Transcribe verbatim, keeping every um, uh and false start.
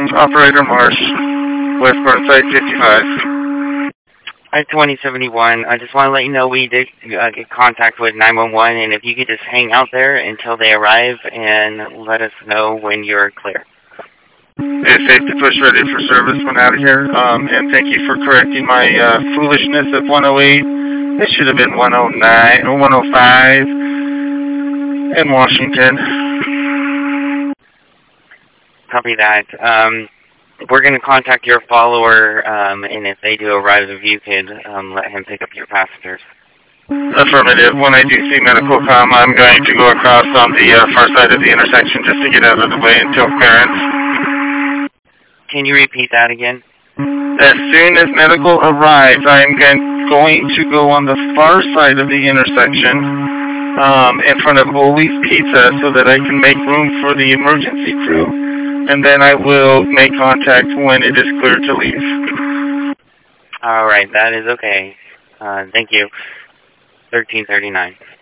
Operator Marsh, West Burnside fifty-five. Hi, twenty seventy-one. I just want to let you know we did uh, get contact with nine one one, and if you could just hang out there until they arrive and let us know when you're clear. It's safe to push ready for service when out of here. Um, and thank you for correcting my uh, foolishness of one oh eight. It should have been one oh nine or one oh five in Washington. Copy that. Um, we're going to contact your follower, um, and if they do arrive, if you could um, let him pick up your passengers. Affirmative. When I do see medical come, I'm going to go across on the uh, far side of the intersection just to get out of the way until clearance. Can you repeat that again? As soon as medical arrives, I'm going to go on the far side of the intersection um, in front of Oli's Pizza so that I can make room for the emergency crew. And then I will make contact when it is clear to leave. All right, that is okay. Uh, thank you. thirteen thirty-nine.